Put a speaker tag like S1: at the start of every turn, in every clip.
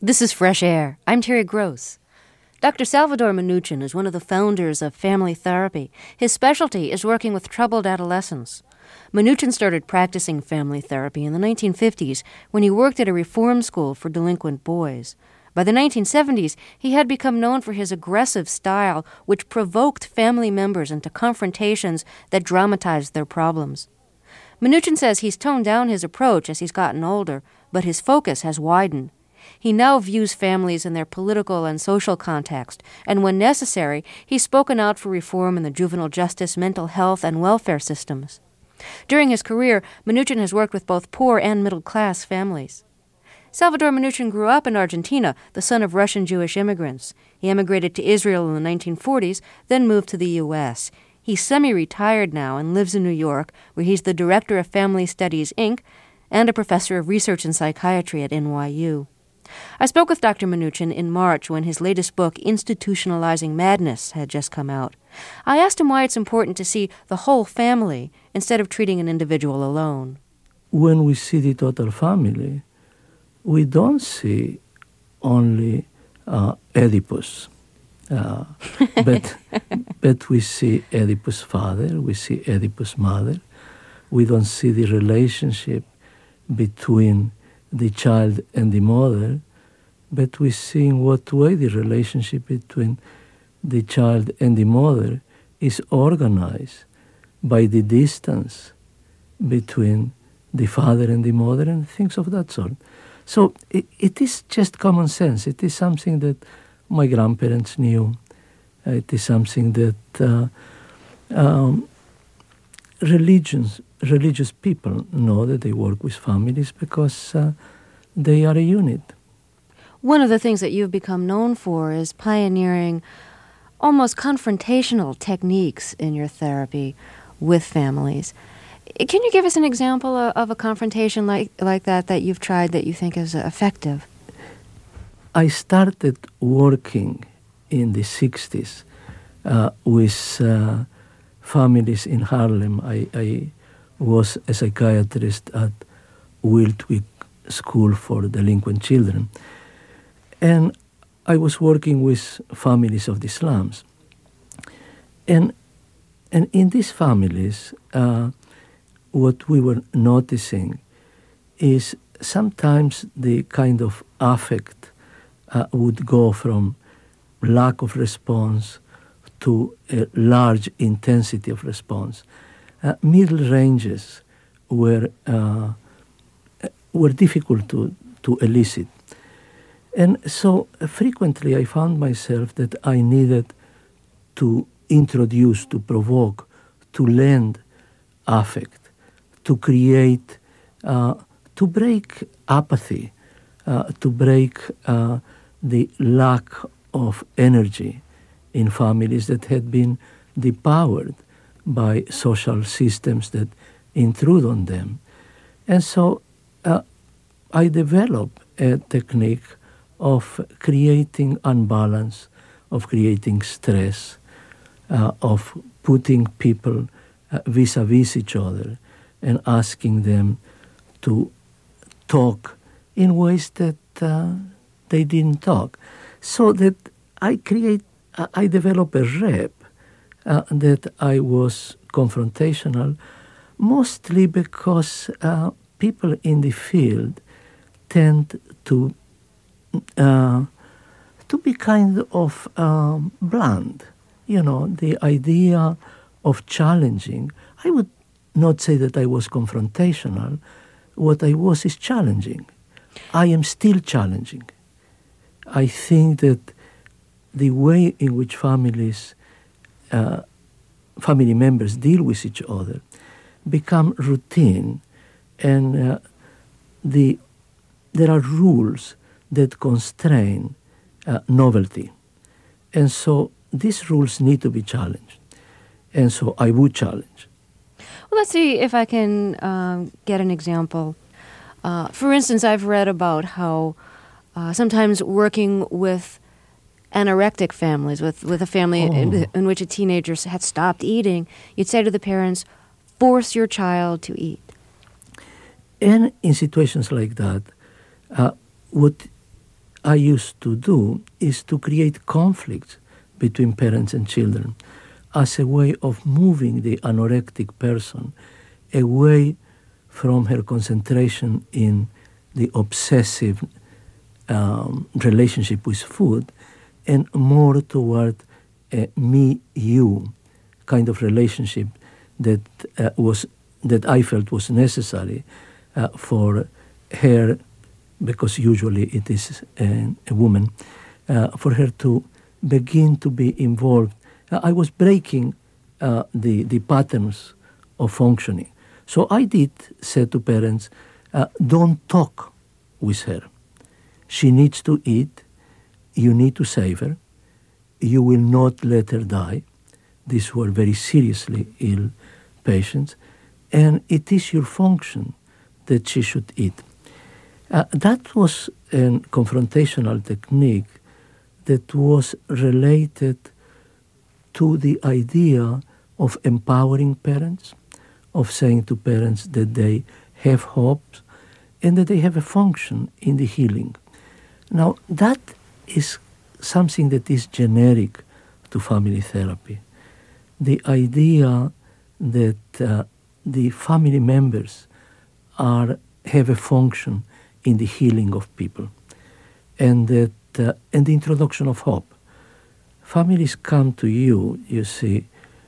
S1: This is Fresh Air. I'm Terry Gross. Dr. Salvador Minuchin is one of the founders of family therapy. His specialty is working with troubled adolescents. Minuchin started practicing family therapy in the 1950s when he worked at a reform school for delinquent boys. By the 1970s, he had become known for his aggressive style, which provoked family members into confrontations that dramatized their problems. Minuchin says he's toned down his approach as he's gotten older, but his focus has widened. He now views families in their political and social context, and when necessary, he's spoken out for reform in the juvenile justice, mental health, and welfare systems. During his career, Minuchin has worked with both poor and middle-class families. Salvador Minuchin grew up in Argentina, the son of Russian Jewish immigrants. He emigrated to Israel in the 1940s, then moved to the U.S. He's semi-retired now and lives in New York, where he's the director of Family Studies, Inc., and a professor of research and psychiatry at NYU. I spoke with Dr. Minuchin in March when his latest book, Institutionalizing Madness, had just come out. I asked him why it's important to see the whole family instead of treating an individual alone.
S2: When we see the total family, we don't see only Oedipus, but we see Oedipus' father, we see Oedipus' mother. We don't see the relationship between the child and the mother, but we see in what way the relationship between the child and the mother is organized by the distance between the father and the mother and things of that sort. So it is just common sense. It is something that my grandparents knew. It is something that religious people know, that they work with families because they are a unit.
S1: One of the things that you've become known for is pioneering almost confrontational techniques in your therapy with families. Can you give us an example of a confrontation like that you've tried that you think is effective?
S2: I started working in the 60s with families in Harlem. I was a psychiatrist at Wildwick School for Delinquent Children. And I was working with families of the slums. And in these families, what we were noticing is sometimes the kind of affect would go from lack of response to a large intensity of response. Middle ranges were difficult to elicit. And so frequently I found myself that I needed to introduce, to provoke, to lend affect, to create, to break apathy, to break the lack of energy in families that had been depowered by social systems that intrude on them. And so I developed a technique of creating unbalance, of creating stress, of putting people vis-a-vis each other and asking them to talk in ways that they didn't talk. So that I developed a rep that I was confrontational, mostly because people in the field tend to be kind of blunt. You know, the idea of challenging. I would not say that I was confrontational. What I was is challenging. I am still challenging. I think that the way in which family members deal with each other become routine, and there are rules that constrain novelty. And so these rules need to be challenged. And so I would challenge.
S1: Well, let's see if I can get an example. For instance, I've read about how sometimes working with anorectic families, with a family in which a teenager had stopped eating, you'd say to the parents, force your child to eat. And
S2: in situations like that, what I used to do is to create conflicts between parents and children as a way of moving the anorectic person away from her concentration in the obsessive relationship with food and more toward a me-you kind of relationship that I felt was necessary for her, because usually it is a woman, for her to begin to be involved. I was breaking the patterns of functioning. So I did say to parents, don't talk with her. She needs to eat. You need to save her. You will not let her die. These were very seriously ill patients. And it is your function that she should eat. That was a confrontational technique that was related to the idea of empowering parents, of saying to parents that they have hopes and that they have a function in the healing. Now, that is something that is generic to family therapy. The idea that the family members have a function in the healing of people, and that and the introduction of hope. Families come to you, you see,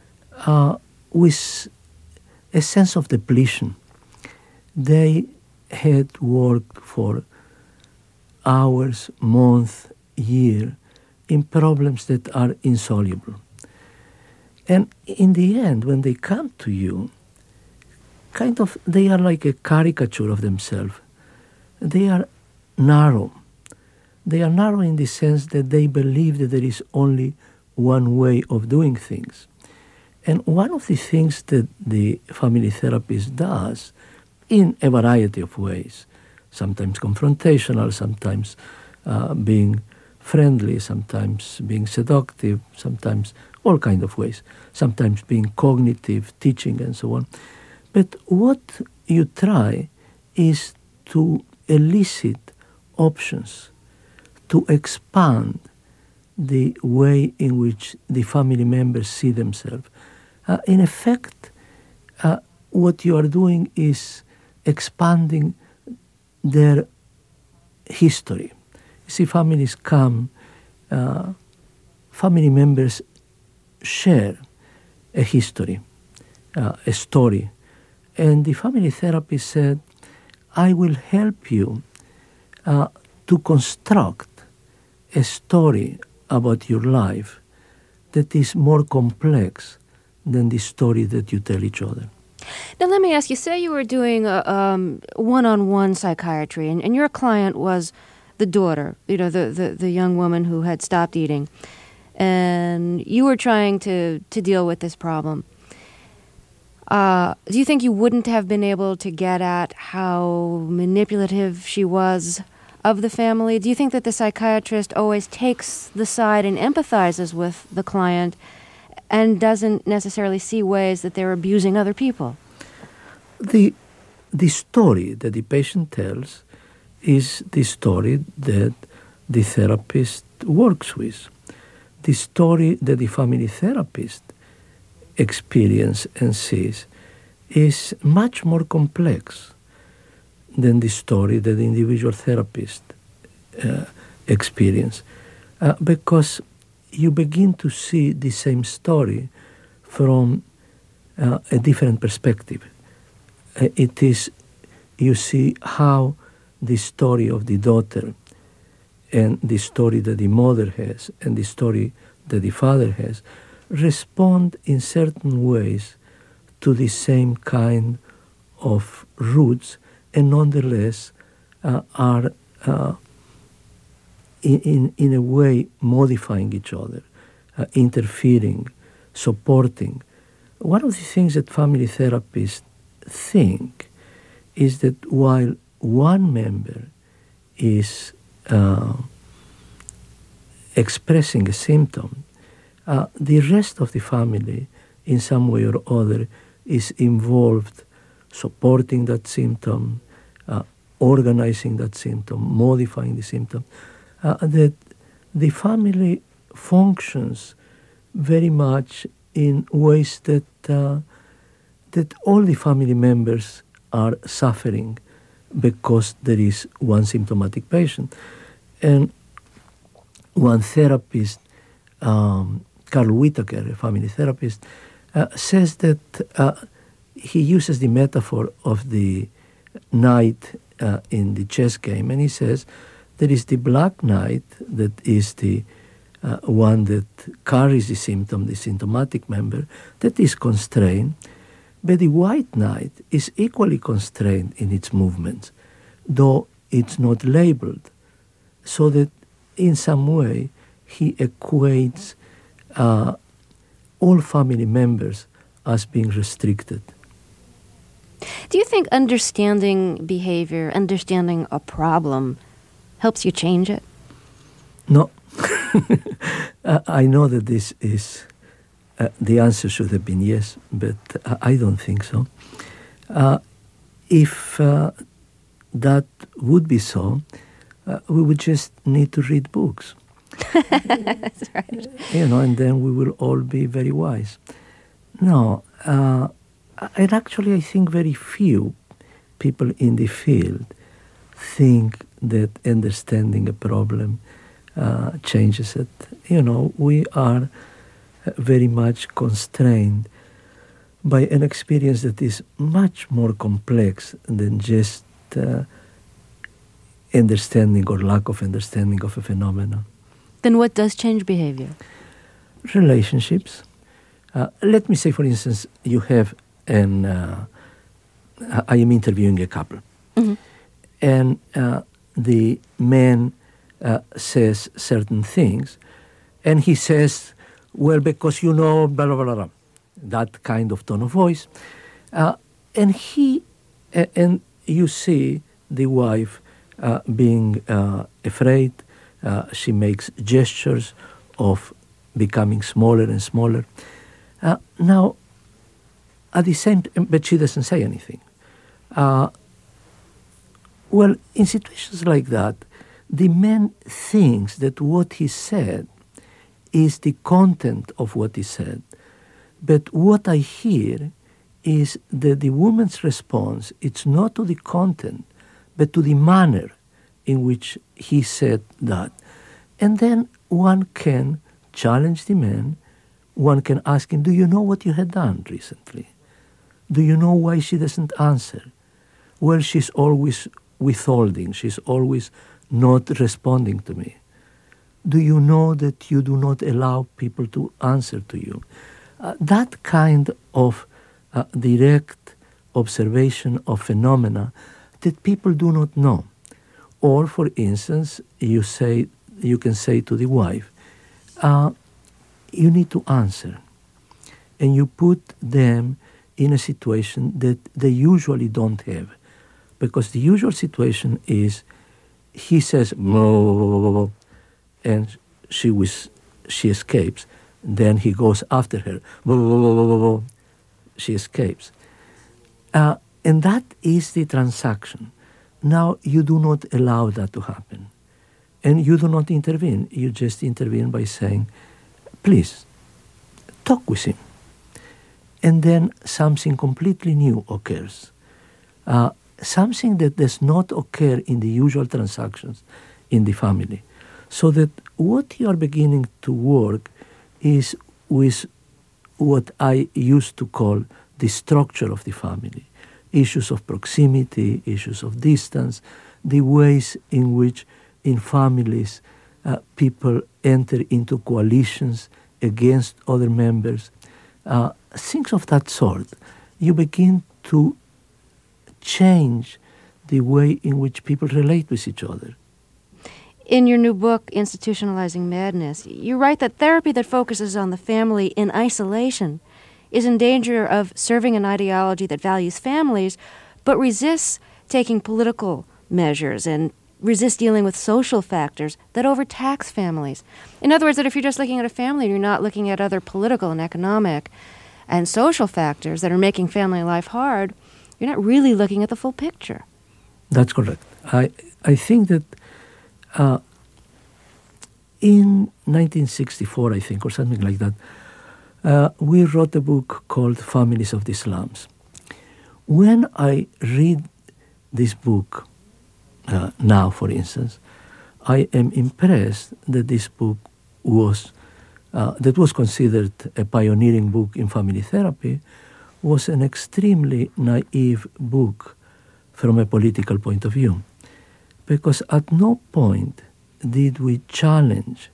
S2: with a sense of depletion. They had worked for hours, months, year in problems that are insoluble. And in the end, when they come to you, they are like a caricature of themselves. They are narrow. They are narrow in the sense that they believe that there is only one way of doing things. And one of the things that the family therapist does in a variety of ways, sometimes confrontational, sometimes being friendly, sometimes being seductive, sometimes all kinds of ways, sometimes being cognitive, teaching, and so on. But what you try is to elicit options, to expand the way in which the family members see themselves. In effect, what you are doing is expanding their history. You see, families come, family members share a history, a story. And the family therapist said, I will help you to construct a story about your life that is more complex than the story that you tell each other.
S1: Now, let me ask you, say you were doing one-on-one psychiatry, and your client was the daughter, the young woman who had stopped eating, and you were trying to deal with this problem. Do you think you wouldn't have been able to get at how manipulative she was of the family? Do you think that the psychiatrist always takes the side and empathizes with the client and doesn't necessarily see ways that they're abusing other people?
S2: The story that the patient tells is the story that the therapist works with. The story that the family therapist experiences and sees is much more complex than the story that the individual therapist experiences, because you begin to see the same story from a different perspective. It is, you see how the story of the daughter and the story that the mother has and the story that the father has respond in certain ways to the same kind of roots, and nonetheless are in a way modifying each other, interfering, supporting. One of the things that family therapists think is that while one member is expressing a symptom, the rest of the family, in some way or other, is involved supporting that symptom, organizing that symptom, modifying the symptom. that the family functions very much in ways that that all the family members are suffering because there is one symptomatic patient. And one therapist, Carl Whitaker, a family therapist, says that he uses the metaphor of the knight in the chess game, and he says there is the black knight that is the one that carries the symptom, the symptomatic member, that is constrained, but the white knight is equally constrained in its movements, though it's not labeled, so that in some way he equates all family members as being restricted.
S1: Do you think understanding behavior, understanding a problem, helps you change it?
S2: No. I know that this is, the answer should have been yes, but I don't think so. If that would be so, we would just need to read books.
S1: That's right.
S2: And then we will all be very wise. No, and actually I think very few people in the field think that understanding a problem changes it. We are very much constrained by an experience that is much more complex than just understanding or lack of understanding of a phenomenon.
S1: Then what does change behavior?
S2: Relationships. Let me say, for instance, you have I am interviewing a couple. Mm-hmm. And the man says certain things, and he says, well, because blah, blah, blah, blah, that kind of tone of voice. And you see the wife being afraid. She makes gestures of becoming smaller and smaller. Now, at the same time, but she doesn't say anything. Well, in situations like that, the man thinks that what he said is the content of what he said. But what I hear is that the woman's response, it's not to the content, but to the manner in which he said that. And then one can challenge the man. One can ask him, do you know what you had done recently? Do you know why she doesn't answer? Well, she's always withholding. She's always not responding to me. Do you know that you do not allow people to answer to you? That kind of direct observation of phenomena that people do not know. Or, for instance, you can say to the wife, you need to answer. And you put them in a situation that they usually don't have. Because the usual situation is, he says, no, and she escapes. Then he goes after her. She escapes. And that is the transaction. Now you do not allow that to happen. And you do not intervene. You just intervene by saying, please, talk with him. And then something completely new occurs. Something that does not occur in the usual transactions in the family. So that what you are beginning to work is with what I used to call the structure of the family. Issues of proximity, issues of distance, the ways in which in families people enter into coalitions against other members. Things of that sort. You begin to change the way in which people relate with each other.
S1: In your new book, Institutionalizing Madness, you write that therapy that focuses on the family in isolation is in danger of serving an ideology that values families, but resists taking political measures and resists dealing with social factors that overtax families. In other words, that if you're just looking at a family, you're not looking at other political and economic and social factors that are making family life hard, you're not really looking at the full picture.
S2: That's correct. I think that in 1964, I think, or something like that, we wrote a book called Families of the Slums. When I read this book now, for instance, I am impressed that this book that was considered a pioneering book in family therapy, was an extremely naive book from a political point of view. Because at no point did we challenge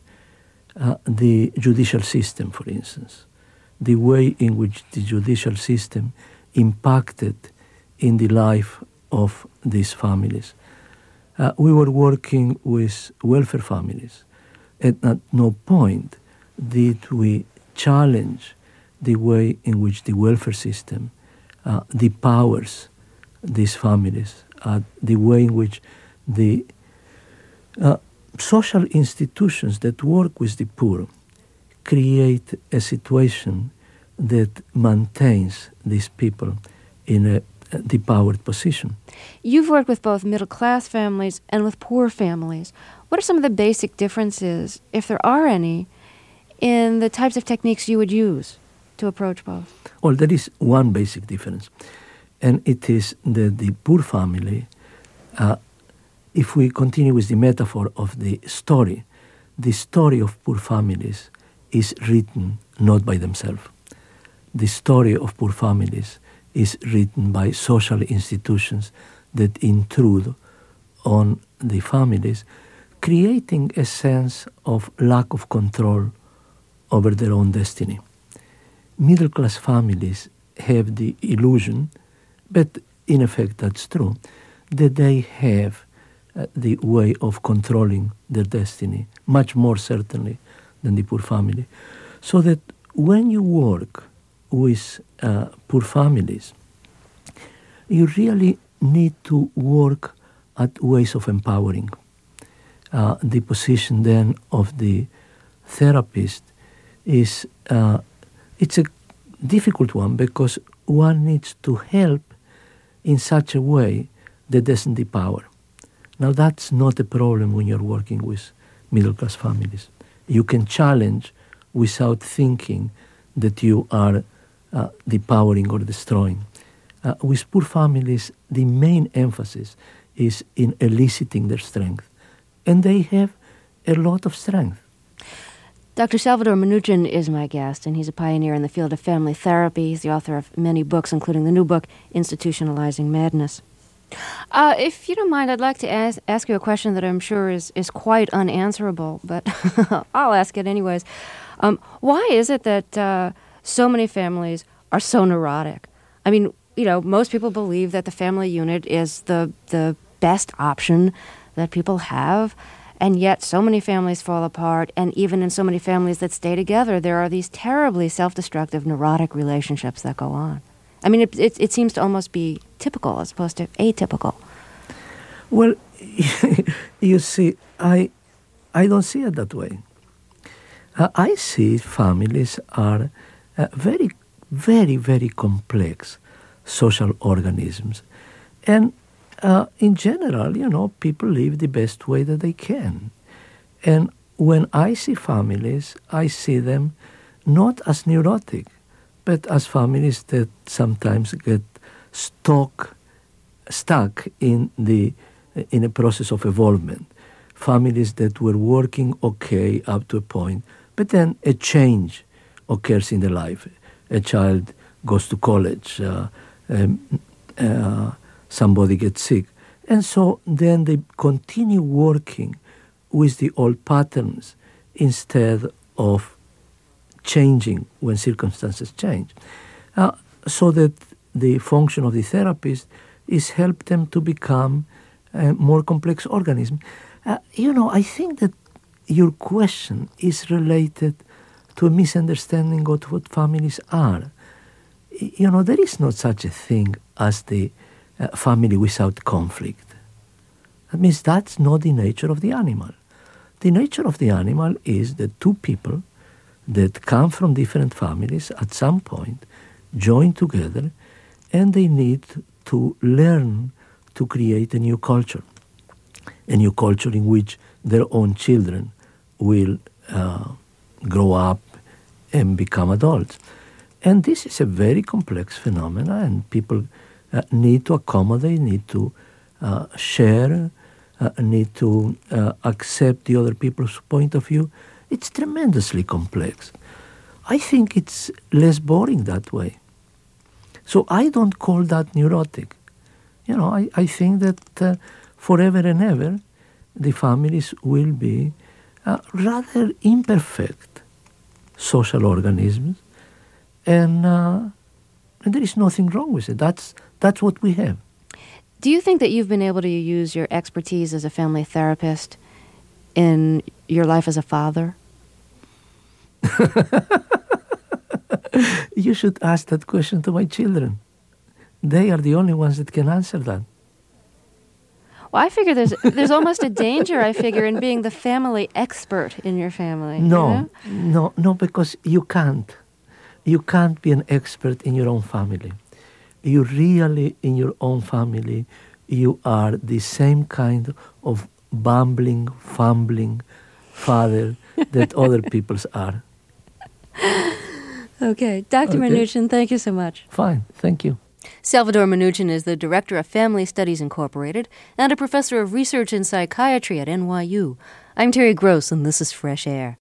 S2: the judicial system, for instance, the way in which the judicial system impacted in the life of these families. We were working with welfare families, and at no point did we challenge the way in which the welfare system depowers these families, the way in which the social institutions that work with the poor create a situation that maintains these people in a depowered position.
S1: You've worked with both middle-class families and with poor families. What are some of the basic differences, if there are any, in the types of techniques you would use to approach both?
S2: Well, there is one basic difference, and it is that the poor family, if we continue with the metaphor of the story of poor families is written not by themselves. The story of poor families is written by social institutions that intrude on the families, creating a sense of lack of control over their own destiny. Middle-class families have the illusion, but in effect that's true, that they have the way of controlling their destiny, much more certainly than the poor family. So that when you work with poor families, you really need to work at ways of empowering. The position then of the therapist is it's a difficult one because one needs to help in such a way that doesn't depower. Now that's not a problem when you're working with middle-class families. You can challenge without thinking that you are depowering or destroying. With poor families, the main emphasis is in eliciting their strength. And they have a lot of strength.
S1: Dr. Salvador Minuchin is my guest, and he's a pioneer in the field of family therapy. He's the author of many books, including the new book, Institutionalizing Madness. If you don't mind, I'd like to ask you a question that I'm sure is quite unanswerable, but I'll ask it anyways. Why is it that so many families are so neurotic? I mean, most people believe that the family unit is the best option that people have, and yet so many families fall apart, and even in so many families that stay together, there are these terribly self-destructive, neurotic relationships that go on. I mean, it seems to almost be typical as opposed to atypical.
S2: Well, you see, I don't see it that way. I see families are very, very, very complex social organisms. And in general, people live the best way that they can. And when I see families, I see them not as neurotic, but as families that sometimes get stuck in a process of evolvement. Families that were working okay up to a point, but then a change occurs in their life. A child goes to college, somebody gets sick. And so then they continue working with the old patterns instead of changing when circumstances change. So that the function of the therapist is help them to become a more complex organism. I think that your question is related to a misunderstanding of what families are. There is not such a thing as the family without conflict. That means that's not the nature of the animal. The nature of the animal is that two people that come from different families at some point join together, and they need to learn to create a new culture in which their own children will grow up and become adults. And this is a very complex phenomenon, and people need to accommodate, need to share, need to accept the other people's point of view. It's tremendously complex. I think it's less boring that way. So I don't call that neurotic. I think that forever and ever, the families will be rather imperfect social organisms, and there is nothing wrong with it. That's what we have.
S1: Do you think that you've been able to use your expertise as a family therapist in your life as a father?
S2: You should ask that question to my children. They are the only ones that can answer that.
S1: Well, I figure there's almost a danger, I figure, in being the family expert in your family.
S2: No, because you can't. You can't be an expert in your own family. You really, in your own family, you are the same kind of bumbling, fumbling father that other people's are.
S1: Okay. Dr. Minuchin, thank you so much.
S2: Fine. Thank you.
S1: Salvador Minuchin is the Director of Family Studies Incorporated and a Professor of Research in Psychiatry at NYU. I'm Terry Gross, and this is Fresh Air.